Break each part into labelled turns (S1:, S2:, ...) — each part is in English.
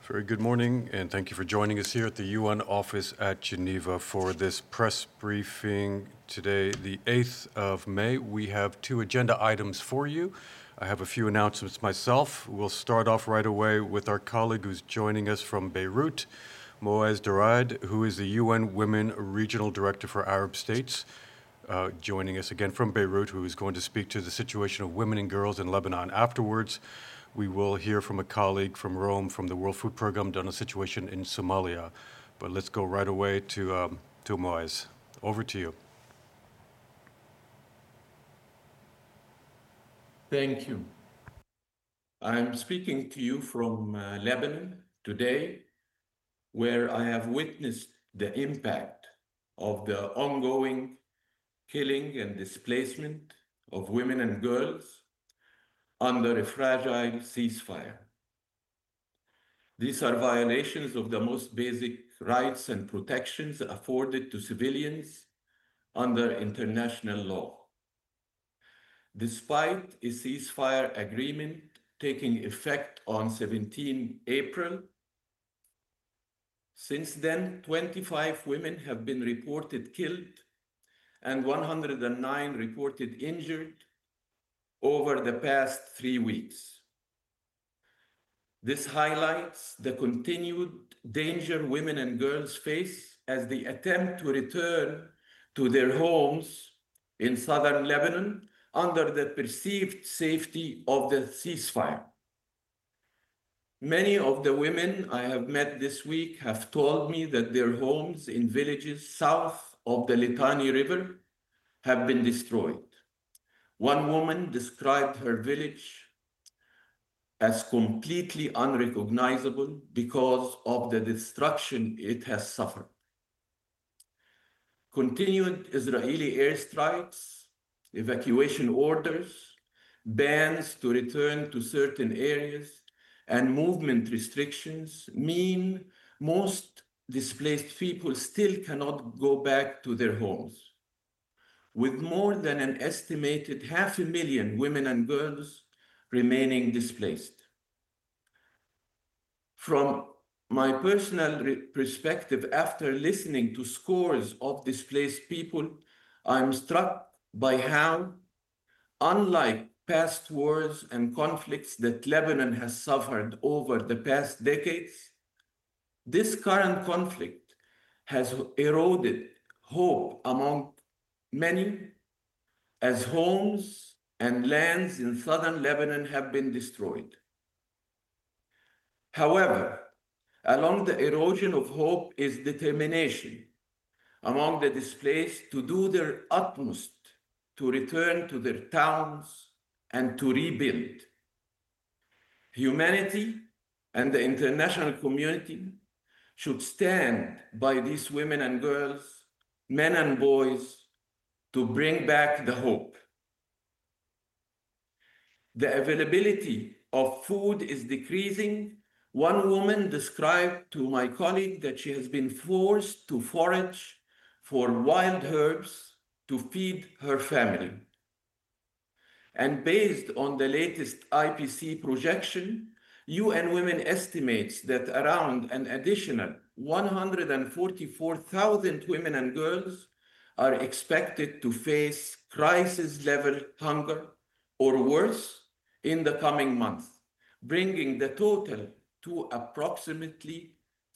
S1: Very good morning, and thank you for joining us here at the UN office at Geneva for this press briefing today, the 8th of May. We have two agenda items for you. I have a few announcements myself. We'll start off right away with our colleague who's joining us from Beirut, Moaz Daraid, who is the UN Women Regional Director for Arab States, joining us again from Beirut, who is going to speak to the situation of women and girls in Lebanon. Afterwards, we will hear from a colleague from Rome from the World Food Programme on the situation in Somalia. But let's go right away to Moaz. Over to you.
S2: Thank you. I'm speaking to you from Lebanon today, where I have witnessed the impact of the ongoing killing and displacement of women and girls under a fragile ceasefire. These are violations of the most basic rights and protections afforded to civilians under international law. Despite a ceasefire agreement taking effect on 17 April, since then, 25 women have been reported killed and 109 reported injured over the past 3 weeks. This highlights the continued danger women and girls face as they attempt to return to their homes in southern Lebanon under the perceived safety of the ceasefire. Many of the women I have met this week have told me that their homes in villages south of the Litani River have been destroyed. One woman described her village as completely unrecognizable because of the destruction it has suffered. Continued Israeli airstrikes, evacuation orders, bans to return to certain areas, and movement restrictions mean most displaced people still cannot go back to their homes, with more than an estimated 500,000 women and girls remaining displaced. From my personal perspective, after listening to scores of displaced people, I'm struck by how, unlike past wars and conflicts that Lebanon has suffered over the past decades, this current conflict has eroded hope among many, as homes and lands in southern Lebanon have been destroyed. However, along the erosion of hope is determination among the displaced to do their utmost to return to their towns and to rebuild. Humanity and the international community should stand by these women and girls, men and boys, to bring back the hope. The availability of food is decreasing. One woman described to my colleague that she has been forced to forage for wild herbs to feed her family. And based on the latest IPC projection, UN Women estimates that around an additional 144,000 women and girls are expected to face crisis-level hunger or worse in the coming months, bringing the total to approximately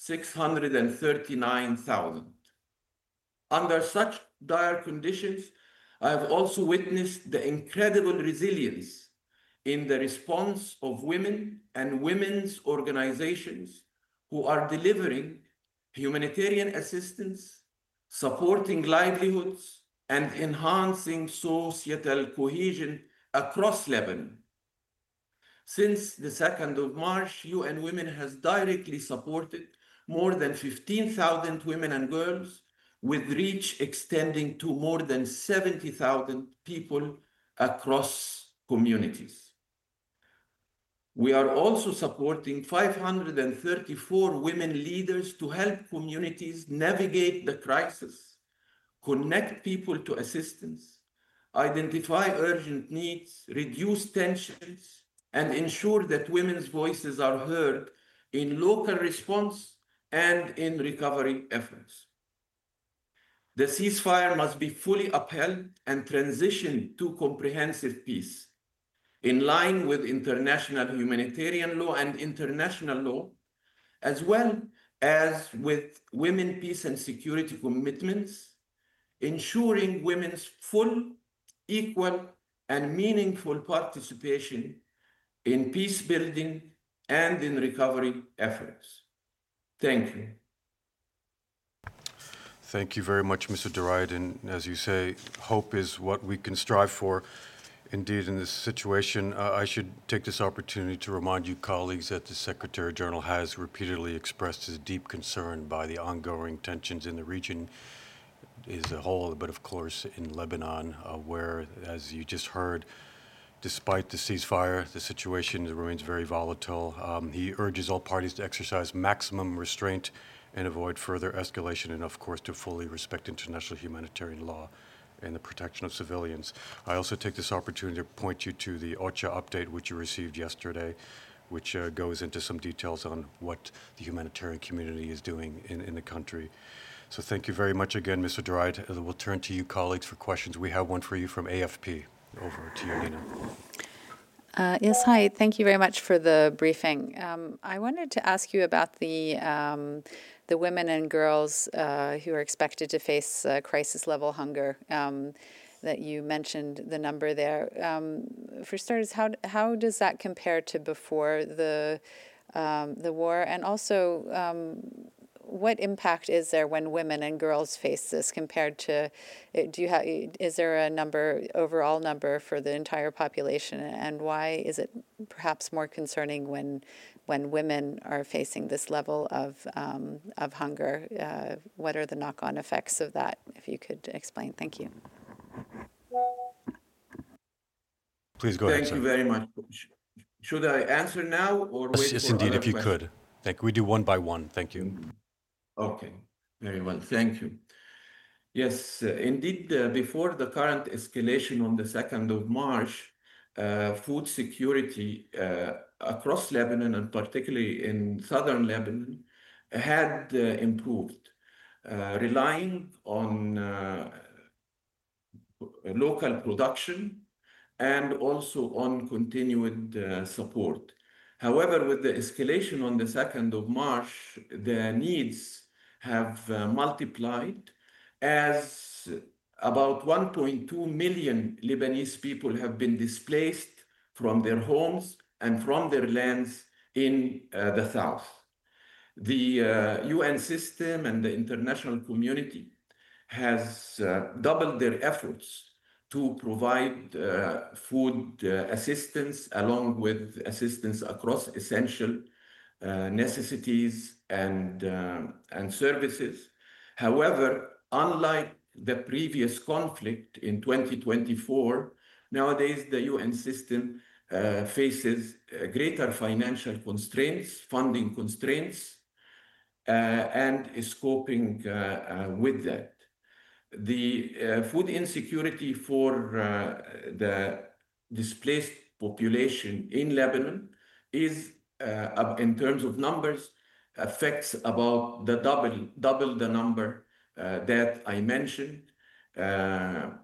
S2: 639,000. Under such dire conditions, I have also witnessed the incredible resilience in the response of women and women's organizations who are delivering humanitarian assistance, supporting livelihoods, and enhancing societal cohesion across Lebanon. Since the 2nd of March, UN Women has directly supported more than 15,000 women and girls, with reach extending to more than 70,000 people across communities. We are also supporting 534 women leaders to help communities navigate the crisis, connect people to assistance, identify urgent needs, reduce tensions, and ensure that women's voices are heard in local response and in recovery efforts. The ceasefire must be fully upheld and transition to comprehensive peace in line with international humanitarian law and international law, as well as with women, peace, and security commitments, ensuring women's full, equal, and meaningful participation in peace building and in recovery efforts. Thank you.
S1: Thank you very much, Mr. Duraid. And as you say, hope is what we can strive for. Indeed, in this situation, I should take this opportunity to remind you colleagues that the Secretary General has repeatedly expressed his deep concern by the ongoing tensions in the region as a whole, but of course in Lebanon, where, as you just heard, despite the ceasefire, the situation remains very volatile. He urges all parties to exercise maximum restraint and avoid further escalation, and of course to fully respect international humanitarian law and the protection of civilians. I also take this opportunity to point you to the OCHA update, which you received yesterday, which goes into some details on what the humanitarian community is doing in the country. So thank you very much again, Mr. Duraid. We'll turn to you, colleagues, for questions. We have one for you from AFP. Over to you, Nina.
S3: Yes, hi. Thank you very much for the briefing. I wanted to ask you about the women and girls who are expected to face crisis-level hunger. That you mentioned the number there. For starters, how does that compare to before the war, and also what impact is there when women and girls face this compared to? Is there a overall number for the entire population, and why is it perhaps more concerning when women are facing this level of hunger? What are the knock-on effects of that? If you could explain, thank you.
S1: Please go ahead.
S2: Thank you very much. Should I answer now or wait
S1: yes,
S2: for
S1: indeed,
S2: other
S1: if you
S2: questions?
S1: could. Thank you. We do one by one. Thank you.
S2: Okay, very well. Thank you. Yes, indeed, before the current escalation on the 2nd of March, food security across Lebanon, and particularly in southern Lebanon, had improved, relying on local production and also on continued support. However, with the escalation on the 2nd of March, the needs have multiplied, as about 1.2 million Lebanese people have been displaced from their homes and from their lands in the south. The UN system and the international community has doubled their efforts to provide food assistance, along with assistance across essential necessities and services. However, unlike the previous conflict in 2024, nowadays the UN system faces greater financial constraints, funding constraints, and is coping with that. The food insecurity for the displaced population in Lebanon is, in terms of numbers, affects about the double the number that I mentioned, about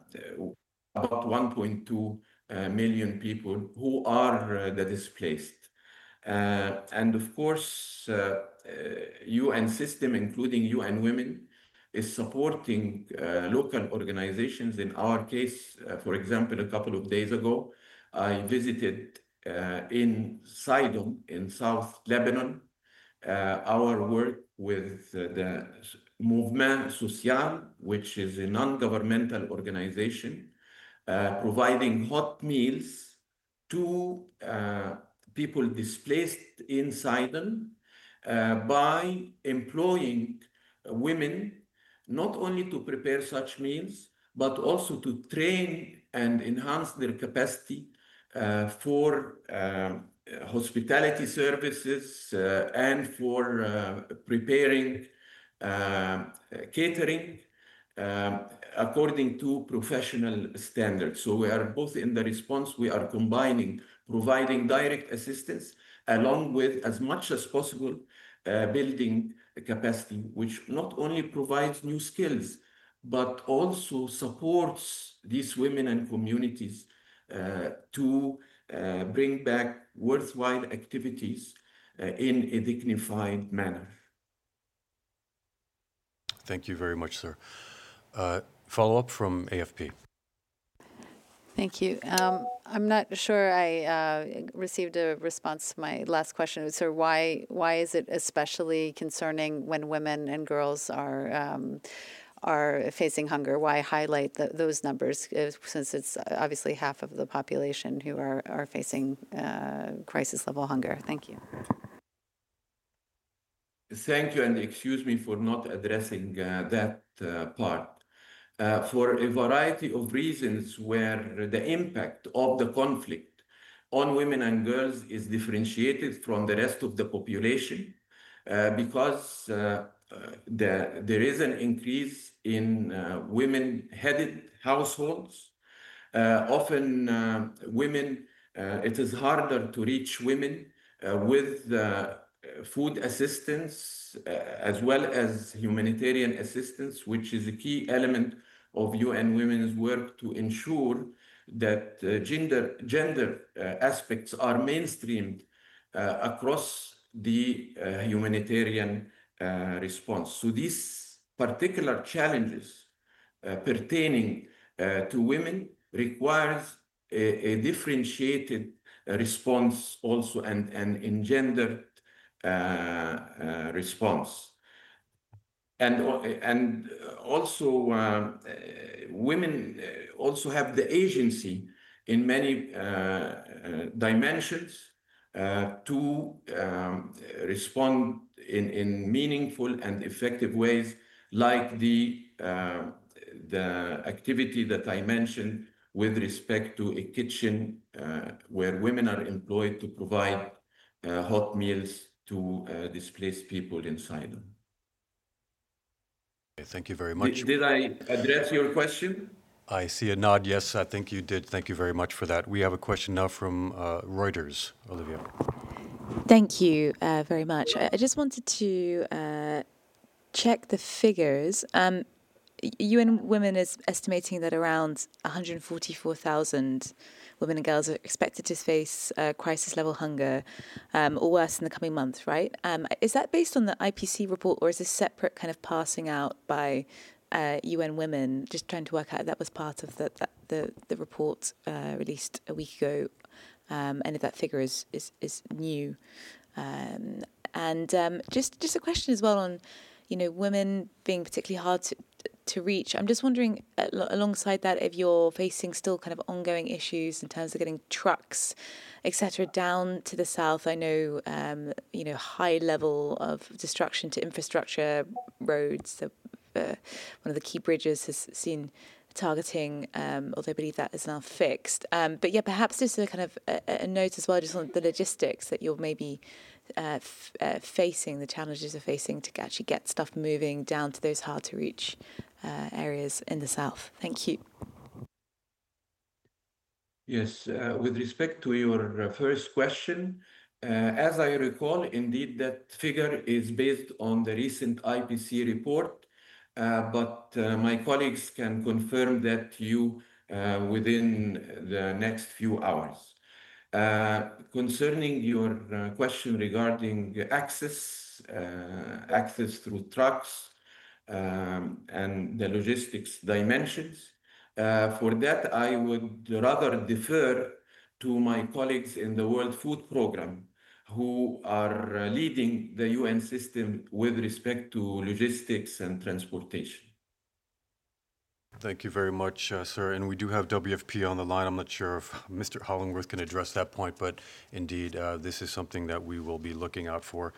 S2: 1.2 million people who are the displaced. And of course, UN system, including UN Women, is supporting local organizations. In our case, for example, a couple of days ago, I visited in Sidon in South Lebanon, our work with the Mouvement Social, which is a non-governmental organization, providing hot meals to people displaced in Sidon by employing women, not only to prepare such meals, but also to train and enhance their capacity for hospitality services and for preparing catering according to professional standards. So we are both in the response, we are combining providing direct assistance along with, as much as possible, building capacity, which not only provides new skills, but also supports these women and communities to bring back worthwhile activities in a dignified manner.
S1: Thank you very much, sir. Follow-up from AFP.
S3: Thank you. I'm not sure I received a response to my last question. So why is it especially concerning when women and girls are facing hunger? Why highlight those numbers, since it's obviously half of the population who are facing crisis level hunger? Thank you.
S2: Thank you, and excuse me for not addressing that part. For a variety of reasons where the impact of the conflict on women and girls is differentiated from the rest of the population, because there is an increase in women-headed households. Often women, it is harder to reach women with food assistance as well as humanitarian assistance, which is a key element of UN Women's work to ensure that gender aspects are mainstreamed across the humanitarian response. So these particular challenges pertaining to women requires a differentiated response also, and engendered response. And also women also have the agency in many dimensions to respond in meaningful and effective ways, like the activity that I mentioned with respect to a kitchen where women are employed to provide hot meals to displaced people inside them.
S1: Thank you very much.
S2: Did I address your question?
S1: I see a nod. Yes, I think you did. Thank you very much for that. We have a question now from Reuters. Olivia.
S4: Thank you very much. I just wanted to check the figures. UN Women is estimating that around 144,000 women and girls are expected to face crisis-level hunger or worse in the coming months, right? Is that based on the IPC report, or is this separate kind of passing out by UN Women? Just trying to work out if that was part of the report released a week ago, and if that figure is new. And just a question as well on, women being particularly hard to reach. I'm just wondering, alongside that, if you're facing still kind of ongoing issues in terms of getting trucks, etc., down to the south. I know, high level of destruction to infrastructure, roads. One of the key bridges has seen targeting, although I believe that is now fixed. But yeah, perhaps just a kind of a note as well, just on the logistics that you're maybe facing, the challenges you're facing to actually get stuff moving down to those hard to reach areas in the south. Thank you.
S2: Yes, with respect to your first question, as I recall, indeed, that figure is based on the recent IPC report, but my colleagues can confirm that to you within the next few hours. Concerning your question regarding access through trucks and the logistics dimensions, for that I would rather defer to my colleagues in the World Food Programme, who are leading the UN system with respect to logistics and transportation.
S1: Thank you very much, sir. And we do have WFP on the line. I'm not sure if Mr. Hollingworth can address that point, but indeed, this is something that we will be looking out for.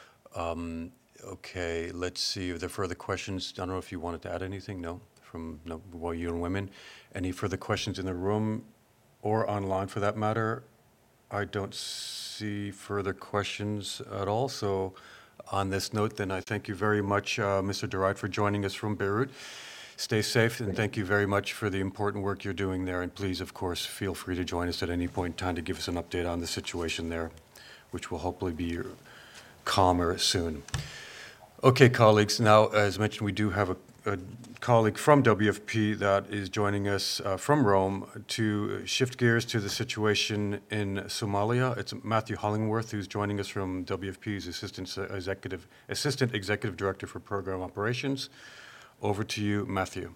S1: Okay, let's see if there are further questions. I don't know if you wanted to add anything. No? From UN Women. Any further questions in the room or online for that matter? I don't see further questions at all. So on this note, then I thank you very much, Mr. Deraid, for joining us from Beirut. Stay safe, and thank you very much for the important work you're doing there. And please, of course, feel free to join us at any point in time to give us an update on the situation there. which will hopefully be calmer soon. Okay, colleagues, now, as mentioned, we do have a colleague from WFP that is joining us from Rome to shift gears to the situation in Somalia. It's Matthew Hollingworth, who's joining us from WFP's Assistant Executive Director for Program Operations. Over to you, Matthew.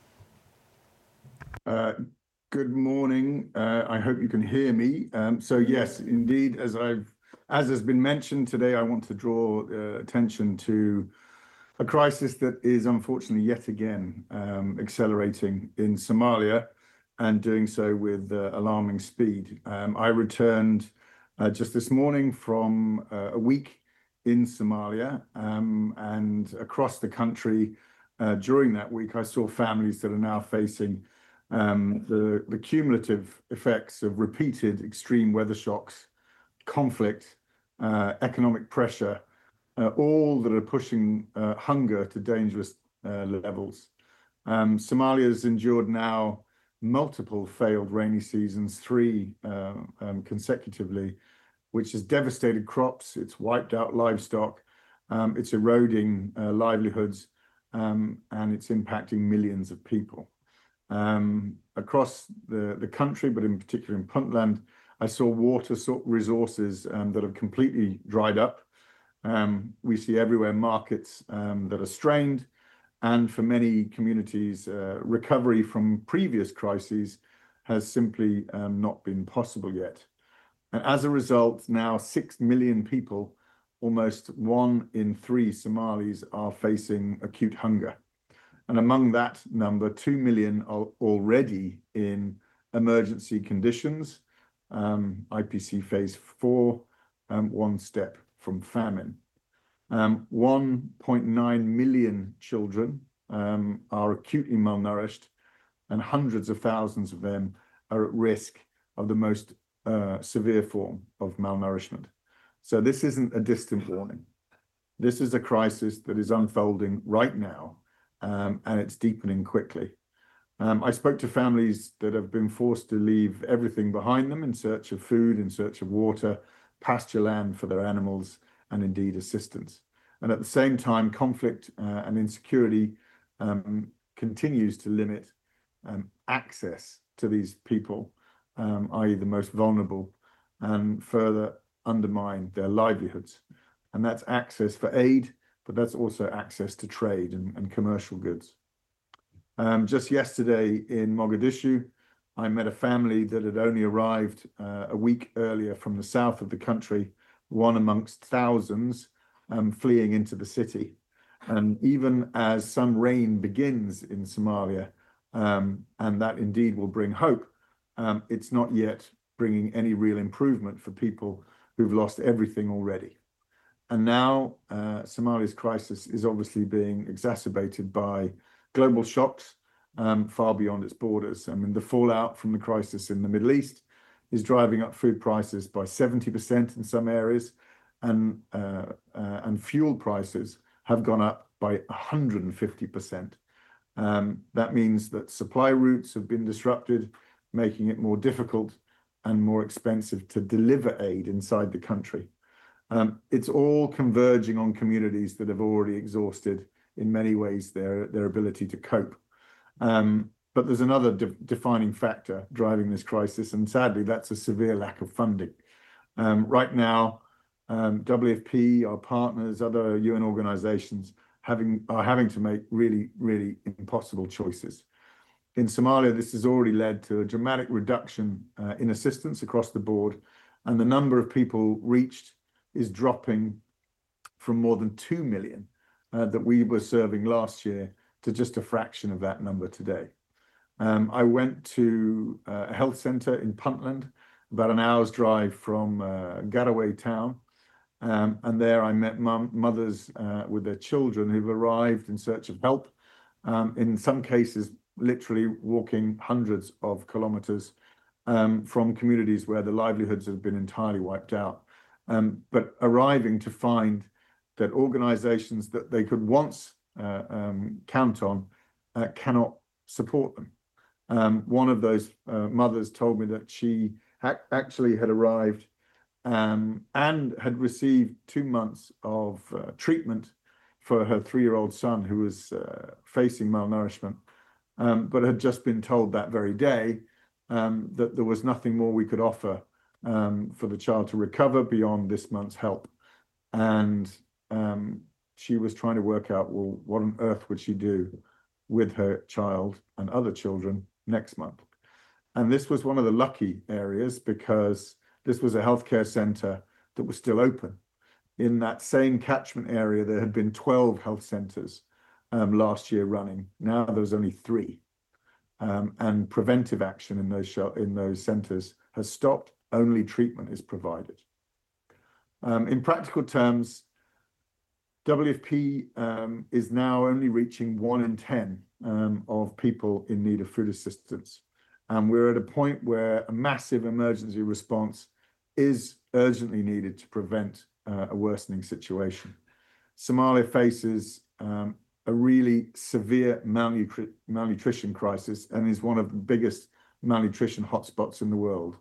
S5: Good morning. I hope you can hear me. So yes, indeed, as has been mentioned today, I want to draw attention to a crisis that is unfortunately yet again accelerating in Somalia, and doing so with alarming speed. I returned just this morning from a week in Somalia, and across the country during that week, I saw families that are now facing the cumulative effects of repeated extreme weather shocks, conflict, economic pressure, all that are pushing hunger to dangerous levels. Somalia has endured now multiple failed rainy seasons, 3 consecutively, which has devastated crops, it's wiped out livestock, it's eroding livelihoods, and it's impacting millions of people. Across the country, but in particular in Puntland, I saw water resources that have completely dried up. We see everywhere markets that are strained, and for many communities, recovery from previous crises has simply not been possible yet. And as a result, now 6 million people, almost 1 in 3 Somalis, are facing acute hunger. And among that number, 2 million are already in emergency conditions, IPC phase 4, 1 step from famine. 1.9 million children are acutely malnourished, and hundreds of thousands of them are at risk of the most severe form of malnourishment. So this isn't a distant warning. This is a crisis that is unfolding right now, and it's deepening quickly. I spoke to families that have been forced to leave everything behind them in search of food, in search of water, pasture land for their animals, and indeed assistance. And at the same time, conflict and insecurity continues to limit access to these people, i.e. the most vulnerable, and further undermine their livelihoods. And that's access for aid, but that's also access to trade and commercial goods. Just yesterday in Mogadishu, I met a family that had only arrived a week earlier from the south of the country, one amongst thousands fleeing into the city. And even as some rain begins in Somalia, and that indeed will bring hope, it's not yet bringing any real improvement for people who've lost everything already. And now Somalia's crisis is obviously being exacerbated by global shocks far beyond its borders. I mean, the fallout from the crisis in the Middle East is driving up food prices by 70% in some areas, and fuel prices have gone up by 150%. That means that supply routes have been disrupted, making it more difficult and more expensive to deliver aid inside the country. It's all converging on communities that have already exhausted, in many ways, their ability to cope. But there's another defining factor driving this crisis, and sadly, that's a severe lack of funding. Right now, WFP, our partners, other UN organizations are having to make really, really impossible choices. In Somalia, this has already led to a dramatic reduction in assistance across the board, and the number of people reached is dropping from more than 2 million that we were serving last year to just a fraction of that number today. I went to a health center in Puntland, about an hour's drive from Garowe town, and there I met mothers with their children who've arrived in search of help, in some cases literally walking hundreds of kilometers from communities where the livelihoods have been entirely wiped out, but arriving to find that organizations that they could once count on cannot support them. One of those mothers told me that she actually had arrived and had received 2 months of treatment for her 3-year-old son who was facing malnourishment, but had just been told that very day that there was nothing more we could offer for the child to recover beyond this month's help. And she was trying to work out, well, what on earth would she do with her child and other children next month? And this was one of the lucky areas, because this was a healthcare centre that was still open. In that same catchment area, there had been 12 health centres last year running. Now there's only 3. And preventive action in those centres has stopped. Only treatment is provided. In practical terms, WFP is now only reaching 1 in 10 of people in need of food assistance. And we're at a point where a massive emergency response is urgently needed to prevent a worsening situation. Somalia faces a really severe malnutrition crisis and is one of the biggest malnutrition hotspots in the world.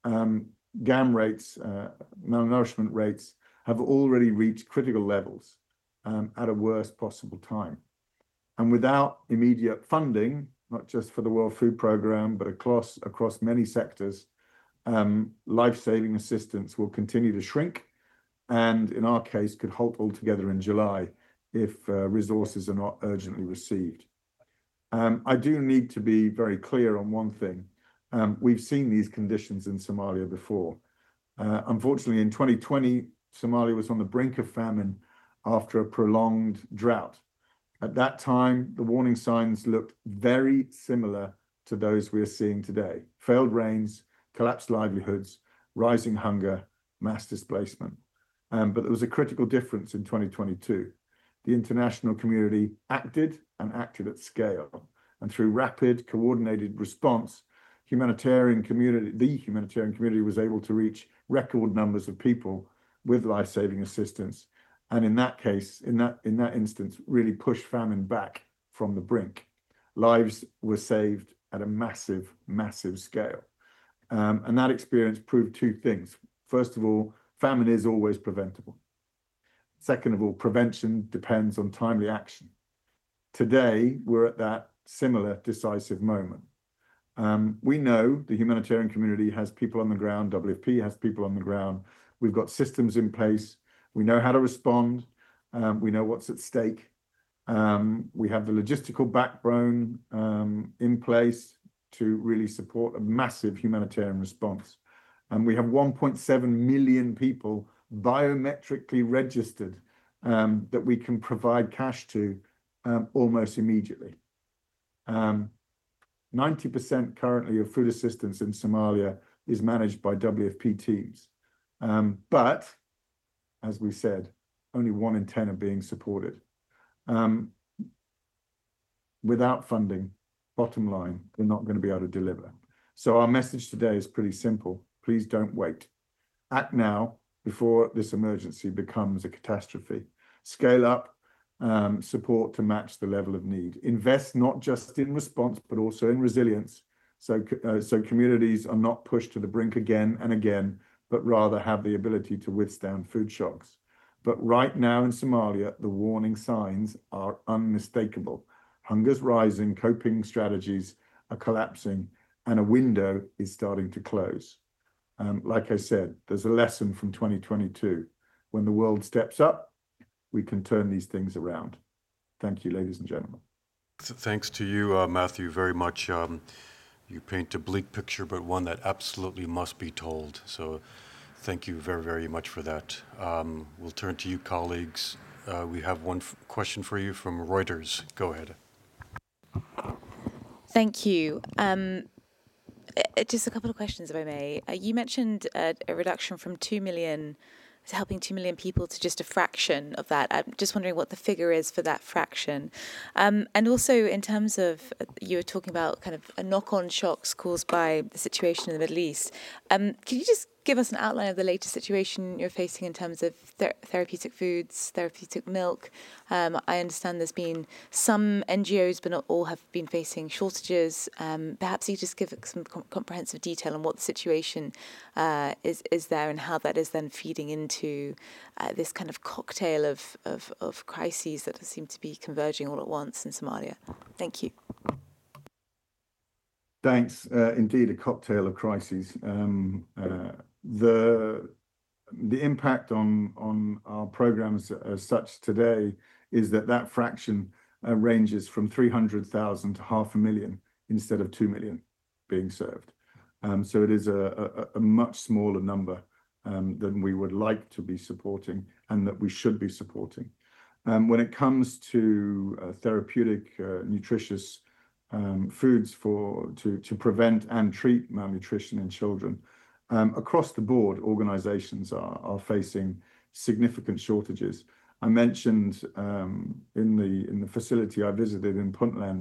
S5: GAM rates, malnourishment rates, have already reached critical levels at a worst possible time. And without immediate funding, not just for the World Food Programme, but across many sectors, life-saving assistance will continue to shrink, and in our case, could halt altogether in July if resources are not urgently received. I do need to be very clear on one thing. We've seen these conditions in Somalia before. Unfortunately, in 2020, Somalia was on the brink of famine after a prolonged drought. At that time, the warning signs looked very similar to those we are seeing today: failed rains, collapsed livelihoods, rising hunger, mass displacement. But there was a critical difference in 2022. The international community acted at scale. And through rapid, coordinated response, the humanitarian community was able to reach record numbers of people with life-saving assistance. And in that case, in that instance, really pushed famine back from the brink. Lives were saved at a massive, massive scale. And that experience proved 2 things. First of all, famine is always preventable. Second of all, prevention depends on timely action. Today, we're at that similar decisive moment. We know the humanitarian community has people on the ground, WFP has people on the ground. We've got systems in place. We know how to respond. We know what's at stake. We have the logistical backbone in place to really support a massive humanitarian response. And we have 1.7 million people biometrically registered that we can provide cash to almost immediately. 90% currently of food assistance in Somalia is managed by WFP teams. But, as we said, only 1 in 10 are being supported. Without funding, bottom line, we're not going to be able to deliver. So our message today is pretty simple. Please don't wait. Act now before this emergency becomes a catastrophe. Scale up support to match the level of need. Invest not just in response, but also in resilience. So communities are not pushed to the brink again and again, but rather have the ability to withstand food shocks. But right now in Somalia, the warning signs are unmistakable. Hunger's rising, coping strategies are collapsing, and a window is starting to close. Like I said, there's a lesson from 2022. When the world steps up, we can turn these things around. Thank you, ladies and gentlemen.
S1: Thanks to you, Matthew, very much. You paint a bleak picture, but one that absolutely must be told. So thank you very, very much for that. We'll turn to you, colleagues. We have one question for you from Reuters. Go ahead.
S4: Thank you. Just a couple of questions, if I may. You mentioned a reduction from 2 million, helping 2 million people, to just a fraction of that. I'm just wondering what the figure is for that fraction. And also in terms of, you were talking about kind of a knock-on shocks caused by the situation in the Middle East. Can you just give us an outline of the latest situation you're facing in terms of therapeutic foods, therapeutic milk? I understand there's been some NGOs, but not all, have been facing shortages. Perhaps you just give some comprehensive detail on what the situation is there and how that is then feeding into this kind of cocktail of crises that seem to be converging all at once in Somalia. Thank you.
S5: Thanks. Indeed, a cocktail of crises. The impact on our programs as such today is that fraction ranges from 300,000 to 500,000 instead of 2 million being served. So it is a much smaller number than we would like to be supporting and that we should be supporting. When it comes to therapeutic, nutritious foods to prevent and treat malnutrition in children, across the board, organizations are facing significant shortages. I mentioned in the facility I visited in Puntland,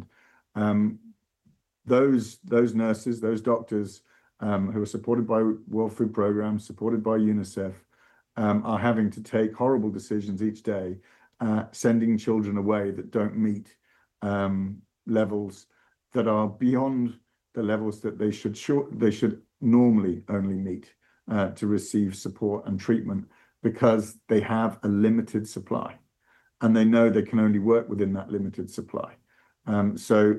S5: those nurses, those doctors who are supported by World Food Programme, supported by UNICEF, are having to take horrible decisions each day, sending children away that don't meet levels that are beyond the levels that they should normally only meet to receive support and treatment, because they have a limited supply and they know they can only work within that limited supply. So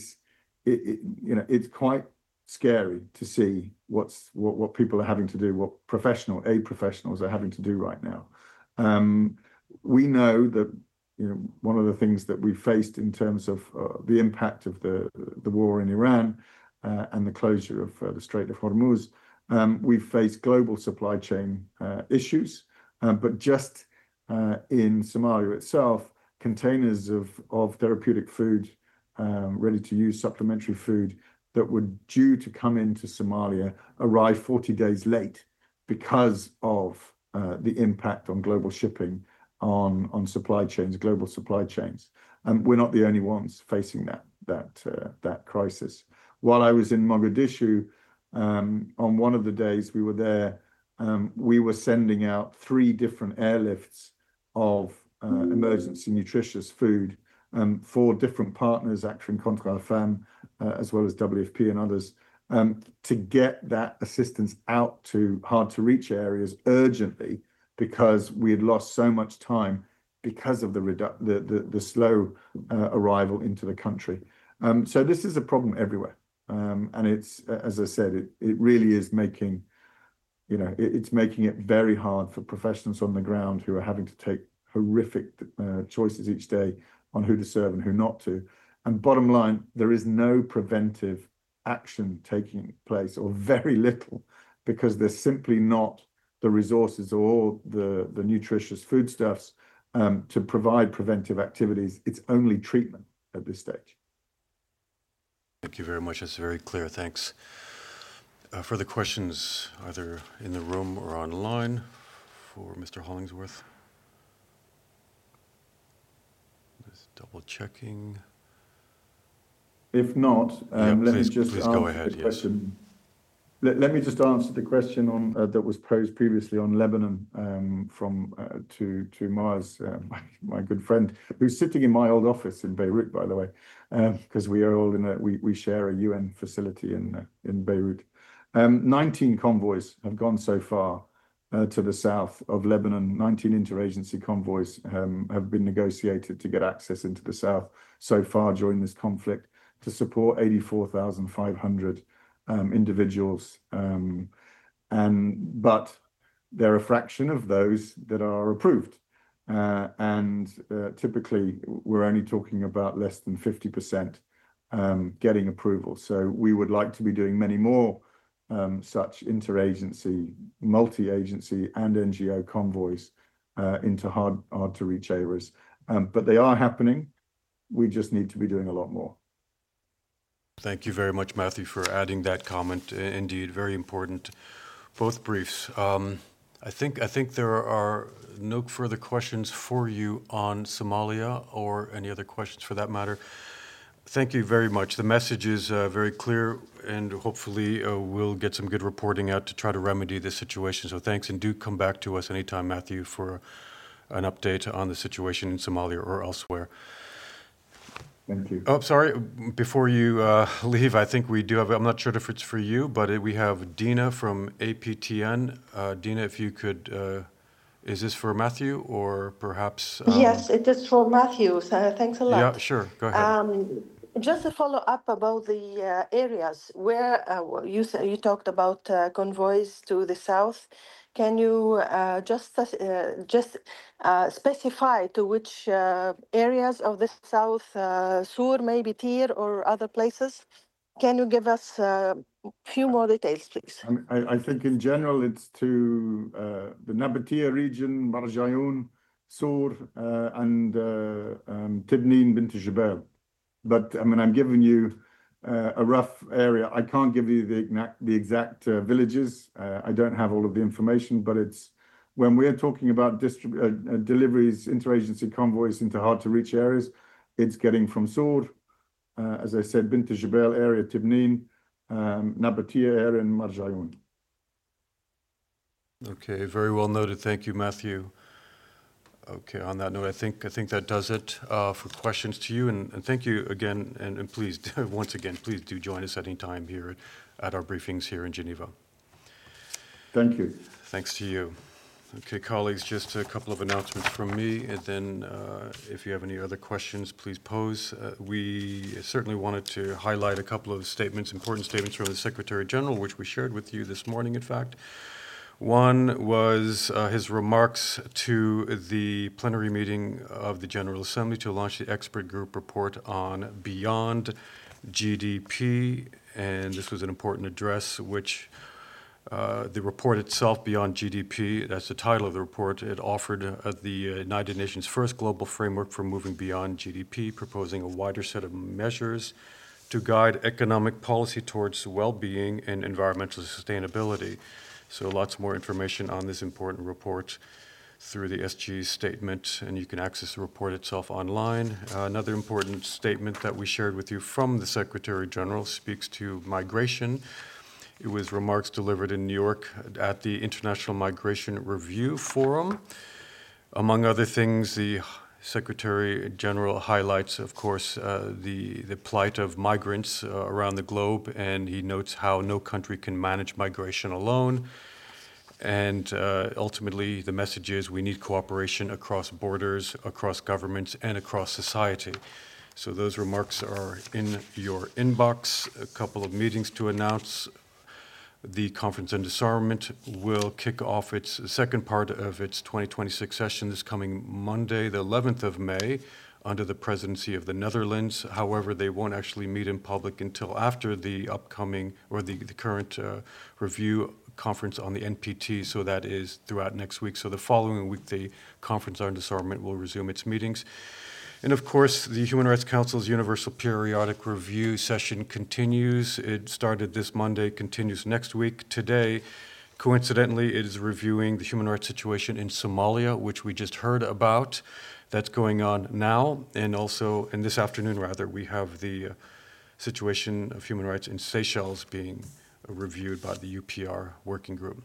S5: it's quite scary to see what people are having to do, what aid professionals are having to do right now. We know that one of the things that we faced in terms of the impact of the war in Iran and the closure of the Strait of Hormuz, we've faced global supply chain issues, but just in Somalia itself, containers of therapeutic food, ready-to-use supplementary food that were due to come into Somalia arrived 40 days late because of the impact on global shipping, on supply chains, global supply chains. We're not the only ones facing that crisis. While I was in Mogadishu, on one of the days we were there, we were sending out 3 different airlifts of emergency nutritious food for different partners, Action Contre la Faim, as well as WFP and others, to get that assistance out to hard-to-reach areas urgently, because we had lost so much time because of the slow arrival into the country. So this is a problem everywhere. And it's, as I said, it really is making it very hard for professionals on the ground who are having to take horrific choices each day on who to serve and who not to. And bottom line, there is no preventive action taking place, or very little, because there's simply not the resources or the nutritious foodstuffs to provide preventive activities. It's only treatment at this stage.
S1: Thank you very much. That's very clear. Thanks. Further questions, either in the room or online, for Mr. Hollingsworth? Just double checking.
S5: If not, let me just
S1: please go ahead. Yes.
S5: Let me just answer the question that was posed previously on Lebanon to Mars, my good friend, who's sitting in my old office in Beirut, by the way, because we are all we share a UN facility in Beirut. 19 convoys have gone so far to the south of Lebanon. 19 interagency convoys have been negotiated to get access into the south so far during this conflict, to support 84,500 individuals, but they're a fraction of those that are approved, and typically we're only talking about less than 50% getting approval. So we would like to be doing many more such interagency, multi-agency and NGO convoys into hard to reach areas, but they are happening. We just need to be doing a lot more.
S1: Thank you very much, Matthew, for adding that comment. Indeed, very important, both briefs. I think there are no further questions for you on Somalia, or any other questions for that matter. Thank you very much. The message is very clear, and hopefully we'll get some good reporting out to try to remedy this situation. So thanks, and do come back to us anytime, Matthew, for an update on the situation in Somalia or elsewhere.
S5: Thank you.
S1: Oh, sorry. Before you leave, I think we do have, I'm not sure if it's for you, but we have Dina from APTN. Dina, if you could, is this for Matthew or perhaps?
S6: Yes, it is for Matthew. Thanks a
S1: Yeah,
S6: lot.
S1: sure. Go ahead.
S6: Just a follow up about the areas where you talked about convoys to the south. Can you just specify to which areas of the south, Sur, maybe Tir, or other places? Can you give us a few more details, please?
S5: I think in general it's to the Nabatea region, Marjayoun, Sur, and Tibnin bint Jabal. But I mean, I'm giving you a rough area. I can't give you the exact villages. I don't have all of the information, but it's when we're talking about deliveries, interagency convoys into hard-to-reach areas, it's getting from Sur, as I said, Bint Jabal area, Tibnin, Nabatea area, and Marjayoun.
S1: Okay, very well noted. Thank you, Matthew. Okay, on that note, I think that does it for questions to you, and thank you again, and please, once again, please do join us any time here at our briefings here in Geneva.
S5: Thank you.
S1: Thanks to you. Okay, colleagues, just a couple of announcements from me, and then if you have any other questions, please pose. We certainly wanted to highlight a couple of statements, important statements from the Secretary General, which we shared with you this morning, in fact. One was his remarks to the plenary meeting of the General Assembly to launch the expert group report on Beyond GDP, and this was an important address, which the report itself, Beyond GDP, that's the title of the report, it offered the United Nations' first global framework for moving beyond GDP, proposing a wider set of measures to guide economic policy towards well-being and environmental sustainability. So lots more information on this important report through the SG statement, and you can access the report itself online. Another important statement that we shared with you from the Secretary General speaks to migration. It was remarks delivered in New York at the International Migration Review Forum. Among other things, the Secretary General highlights, of course, the plight of migrants around the globe, and he notes how no country can manage migration alone. And ultimately, the message is we need cooperation across borders, across governments, and across society. So those remarks are in your inbox. A couple of meetings to announce. The Conference on Disarmament will kick off its second part of its 2026 session this coming Monday, the 11th of May, under the presidency of the Netherlands. However, they won't actually meet in public until after the upcoming, or the current review conference on the NPT, so that is throughout next week. So the following week, the Conference on Disarmament will resume its meetings. And of course, the Human Rights Council's Universal Periodic Review session continues. It started this Monday, continues next week. Today, coincidentally, it is reviewing the human rights situation in Somalia, which we just heard about. That's going on now. And also, and this afternoon, rather, we have the situation of human rights in Seychelles being reviewed by the UPR working group.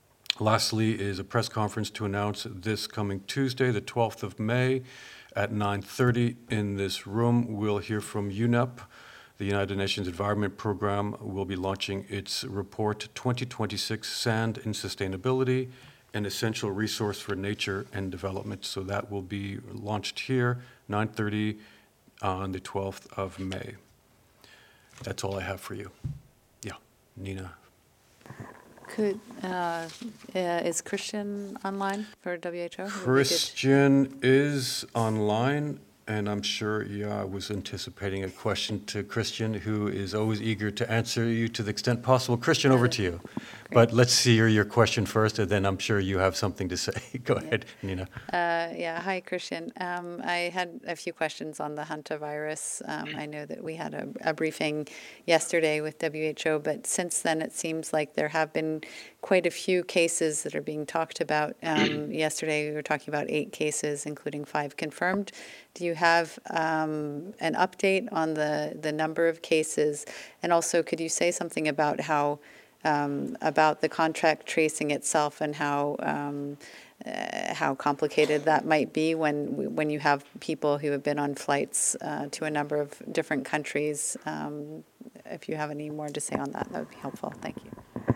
S1: Lastly is a press conference to announce this coming Tuesday, the 12th of May, at 9:30 in this room. We'll hear from UNEP. The United Nations Environment Program will be launching its report 2026 Sand and Sustainability, an Essential Resource for Nature and Development. So that will be launched here, 9:30 on the 12th of May. That's all I have for you. Yeah, Nina.
S3: Is Christian online for WHO?
S1: Christian is online, and I'm sure, I was anticipating a question to Christian, who is always eager to answer you to the extent possible. Christian, over to you. But let's hear your question first, and then I'm sure you have something to say. Go ahead, Nina.
S3: Hi, Christian. I had a few questions on the hantavirus. I know that we had a briefing yesterday with WHO, but since then it seems like there have been quite a few cases that are being talked about. Yesterday we were talking about 8 cases, including 5 confirmed. Do you have an update on the number of cases? And also, could you say something about how about the contact tracing itself and how complicated that might be when you have people who have been on flights to a number of different countries? If you have any more to say on that, that would be helpful. Thank you.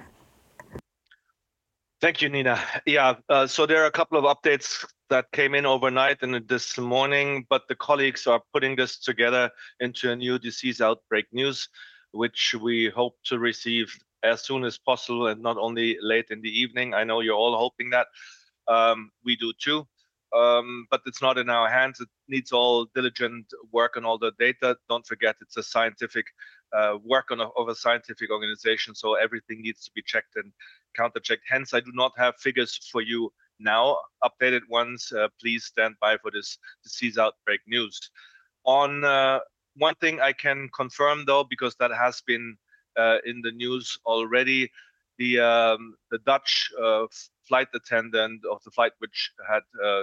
S7: Thank you, Nina. Yeah, so there are a couple of updates that came in overnight and this morning, but the colleagues are putting this together into a new disease outbreak news, which we hope to receive as soon as possible and not only late in the evening. I know you're all hoping that. We do too. But it's not in our hands. It needs all diligent work on all the data. Don't forget, it's a scientific work of a scientific organization, so everything needs to be checked and counter-checked. Hence, I do not have figures for you now. Updated ones, please stand by for this disease outbreak news. On one thing I can confirm, though, because that has been in the news already, the Dutch flight attendant of the flight which had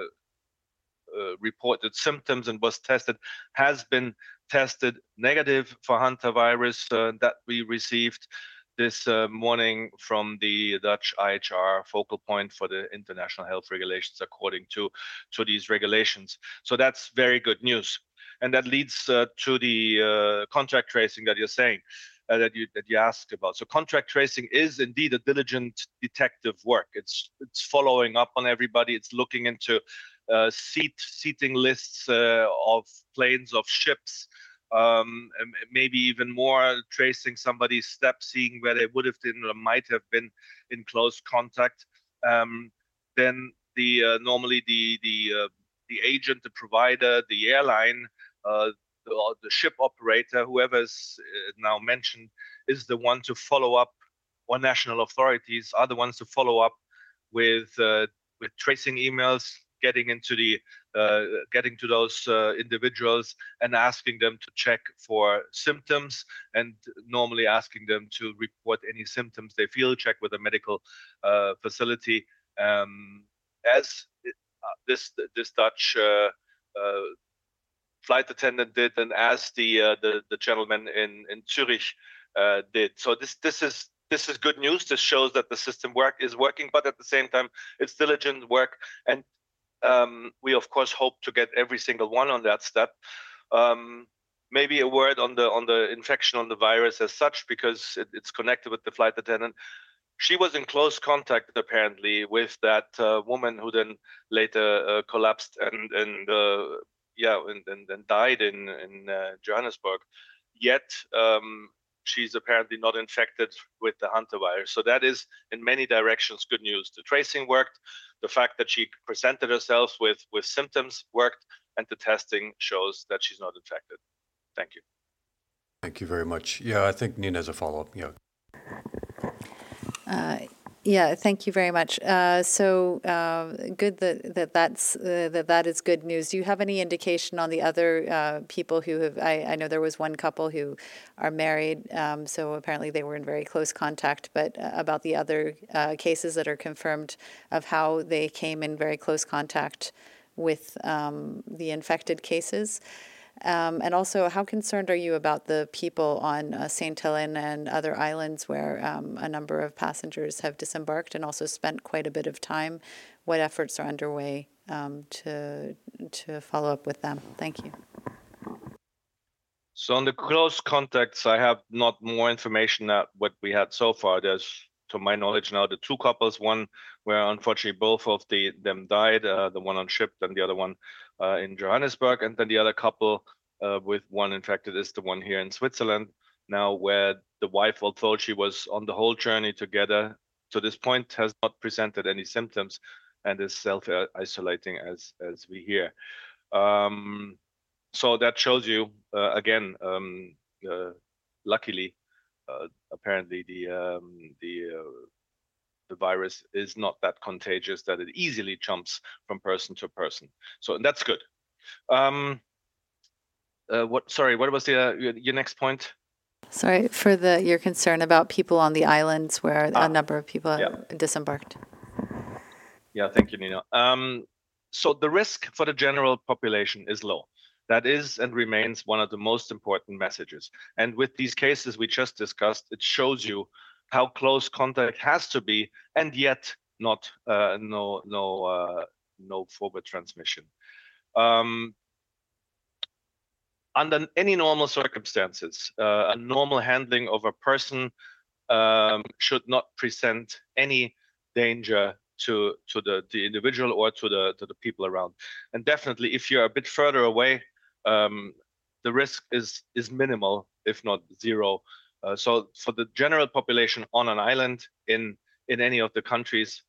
S7: reported symptoms and was tested has been tested negative for hantavirus that we received this morning from the Dutch IHR focal point for the international health regulations according to these regulations. So that's very good news. And that leads to the contact tracing that you're saying. That you asked about. So contact tracing is indeed a diligent detective work. It's following up on everybody. It's looking into seating lists of planes, of ships, and maybe even more tracing somebody's steps, seeing where they would have been or might have been in close contact. Then normally the agent, the provider, the airline, the ship operator, whoever is now mentioned, is the one to follow up, or national authorities are the ones to follow up with tracing emails, getting to those individuals and asking them to check for symptoms, and normally asking them to report any symptoms they feel, check with a medical facility, as this Dutch flight attendant did, and as the gentleman in Zurich did. So this is good news. This shows that the system is working, but at the same time, it's diligent work, and we of course hope to get every single one on that step. Maybe a word on the infection on the virus as such, because it's connected with the flight attendant. She was in close contact apparently with that woman who then later collapsed and died in Johannesburg. Yet she's apparently not infected with the hantavirus. So that is, in many directions, good news. The tracing worked, the fact that she presented herself with symptoms worked, and the testing shows that she's not infected. Thank you.
S1: Thank you very much. Yeah, I think Nina has a follow-up. Yeah.
S3: Yeah, thank you very much. So good that is good news. Do you have any indication on the other people who have? I know there was one couple who are married, so apparently they were in very close contact. But about the other cases that are confirmed, of how they came in very close contact with the infected cases. And also, how concerned are you about the people on St. Helena and other islands where a number of passengers have disembarked and also spent quite a bit of time? What efforts are underway to follow up with them? Thank you.
S7: So on the close contacts, I have not more information than what we had so far. There's, to my knowledge now, the 2 couples, one where unfortunately both of them died, the one on ship and the other one in Johannesburg, and then the other couple with one infected is the one here in Switzerland now, where the wife, although she was on the whole journey together to this point, has not presented any symptoms and is self-isolating as we hear. So that shows you again, luckily, apparently the the virus is not that contagious that it easily jumps from person to person. So that's good. What was your next point?
S3: Sorry for your concern about people on the islands where a number of people disembarked.
S7: Yeah, thank you, Nina. So the risk for the general population is low. That is and remains one of the most important messages. And with these cases we just discussed, it shows you how close contact has to be, and yet not no forward transmission. Under any normal circumstances, a normal handling of a person should not present any danger to the individual or to the people around. And definitely, if you're a bit further away, the risk is minimal, if not zero. So for the general population on an island in any of the countries,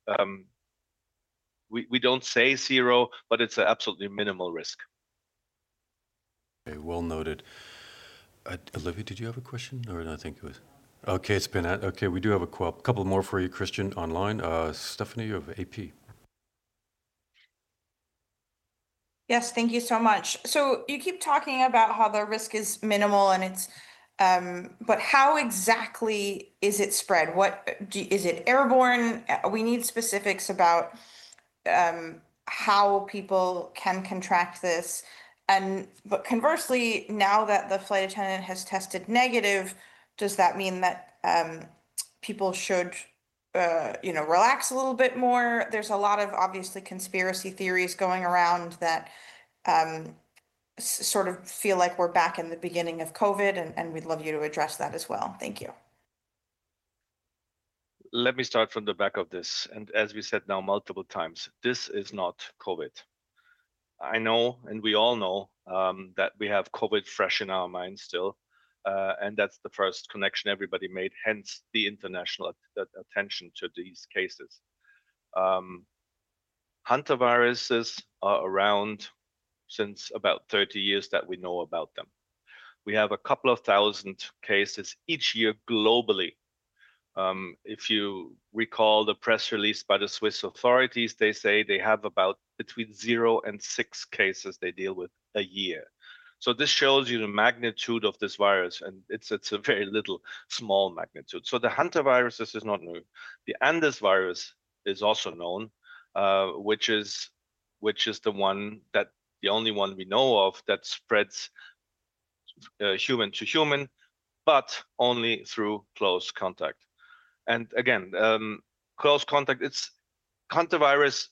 S7: we don't say zero, but it's an absolutely minimal risk.
S1: Okay, well noted. Olivia, did you have a question? Or I think it was. Okay, it's been okay. We do have a couple more for you, Christian, online. Stephanie, you have AP.
S8: Yes, thank you so much. So you keep talking about how the risk is minimal, and it's, but how exactly is it spread? Is it airborne? We need specifics about how people can contract this. But conversely, now that the flight attendant has tested negative, does that mean that people should, relax a little bit more? There's a lot of obviously conspiracy theories going around that sort of feel like we're back in the beginning of COVID, and we'd love you to address that as well. Thank you.
S7: Let me start from the back of this. And as we said now multiple times, this is not COVID. I know, and we all know, that we have COVID fresh in our minds still. And that's the first connection everybody made, hence the international attention to these cases. Hantaviruses are around since about 30 years that we know about them. We have a couple of thousand cases each year globally. If you recall the press release by the Swiss authorities, they say they have about between 0 and 6 cases they deal with a year. So this shows you the magnitude of this virus, and it's a very small magnitude. So the hantavirus is not new. The Andes virus is also known, which is the only one we know of that spreads human to human, but only through close contact. And again, close contact. Hantavirus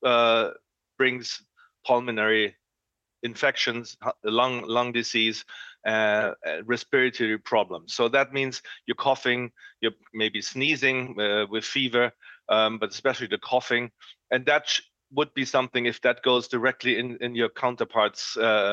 S7: brings pulmonary infections, lung disease, respiratory problems. So that means you're coughing, you're maybe sneezing with fever, but especially the coughing. And that would be something, if that goes directly in your counterpart's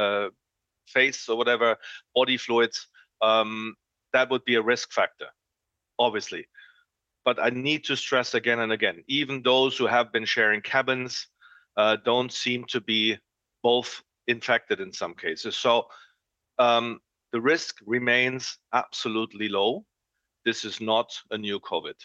S7: face or whatever, body fluids, that would be a risk factor, obviously. But I need to stress again and again, even those who have been sharing cabins don't seem to be both infected in some cases. So the risk remains absolutely low. This is not a new COVID.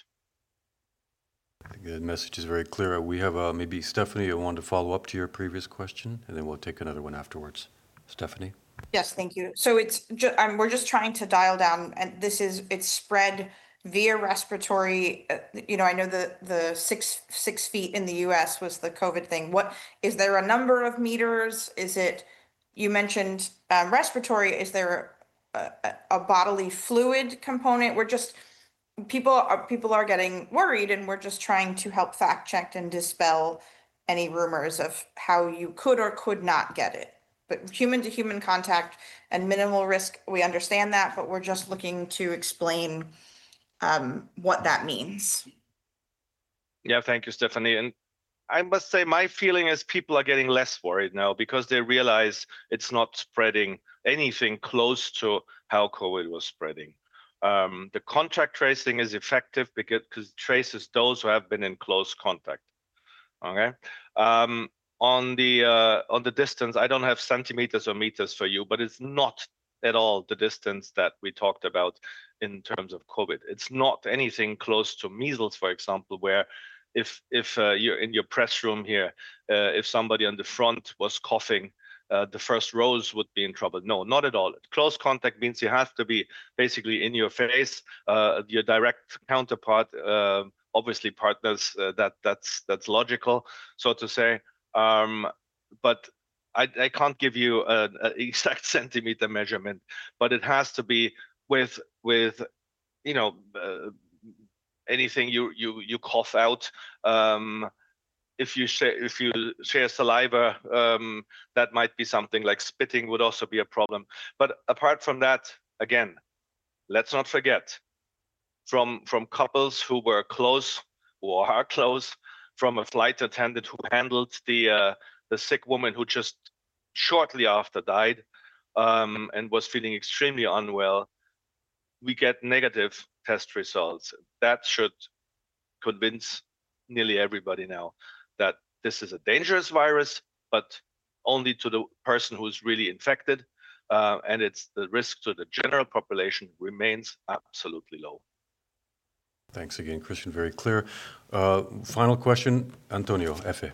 S1: I think the message is very clear. We have maybe Stephanie, I want to follow up to your previous question, and then we'll take another one afterwards. Stephanie?
S8: Yes, thank you. So we're just trying to dial down, and it's spread via respiratory. I know the 6 feet in the US was the COVID thing. What is there a number of meters? Is it, you mentioned respiratory, is there a bodily fluid component? People are getting worried, and we're just trying to help fact check and dispel any rumors of how you could or could not get it. But human to human contact and minimal risk, we understand that, but we're just looking to explain what that means.
S7: Yeah, thank you, Stephanie. And I must say, my feeling is people are getting less worried now because they realize it's not spreading anything close to how COVID was spreading. The contact tracing is effective because it traces those who have been in close contact. Okay. On the distance, I don't have centimeters or meters for you, but it's not at all the distance that we talked about in terms of COVID. It's not anything close to measles, for example, where if you're in your press room here, if somebody on the front was coughing, the first rows would be in trouble. No, not at all. Close contact means you have to be basically in your face, your direct counterpart, obviously partners, that's logical, so to say. But I can't give you an exact centimeter measurement, but it has to be with you know, anything you cough out. If you share saliva, that might be something. Like spitting would also be a problem. But apart from that, again, let's not forget, from couples who were close, who are close, from a flight attendant who handled the sick woman who just shortly after died, and was feeling extremely unwell, we get negative test results. That should convince nearly everybody now that this is a dangerous virus, but only to the person who's really infected, and it's the risk to the general population remains absolutely low.
S1: Thanks again, Christian, very clear. Final question, Antonio, Efe.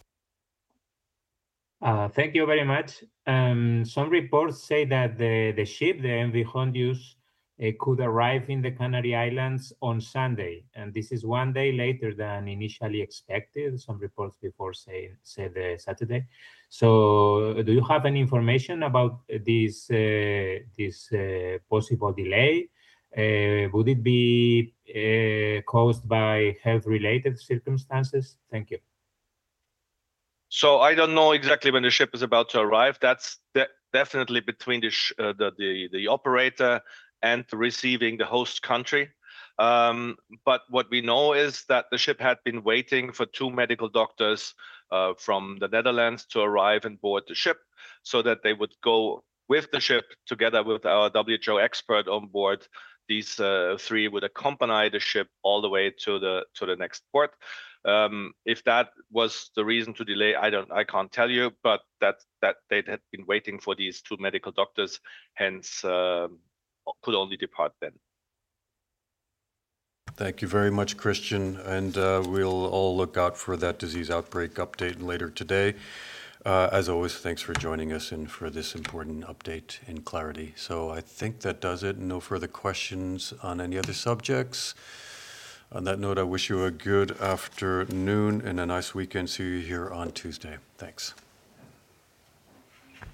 S9: Thank you very much. Some reports say that the ship, the MV Hondius, could arrive in the Canary Islands on Sunday, and this is one day later than initially expected. Some reports before said Saturday. So, do you have any information about this possible delay? Would it be caused by health-related circumstances? Thank you.
S7: So I don't know exactly when the ship is about to arrive. That's definitely between the operator and receiving the host country. But what we know is that the ship had been waiting for 2 medical doctors from the Netherlands to arrive and board the ship, so that they would go with the ship together with our WHO expert on board. These 3 would accompany the ship all the way to the next port. If that was the reason to delay, I can't tell you, but that they had been waiting for these 2 medical doctors, hence could only depart then.
S1: Thank you very much, Christian, and we'll all look out for that disease outbreak update later today. As always, thanks for joining us and for this important update in clarity. So I think that does it. No further questions on any other subjects. On that note, I wish you a good afternoon and a nice weekend. See you here on Tuesday. Thanks.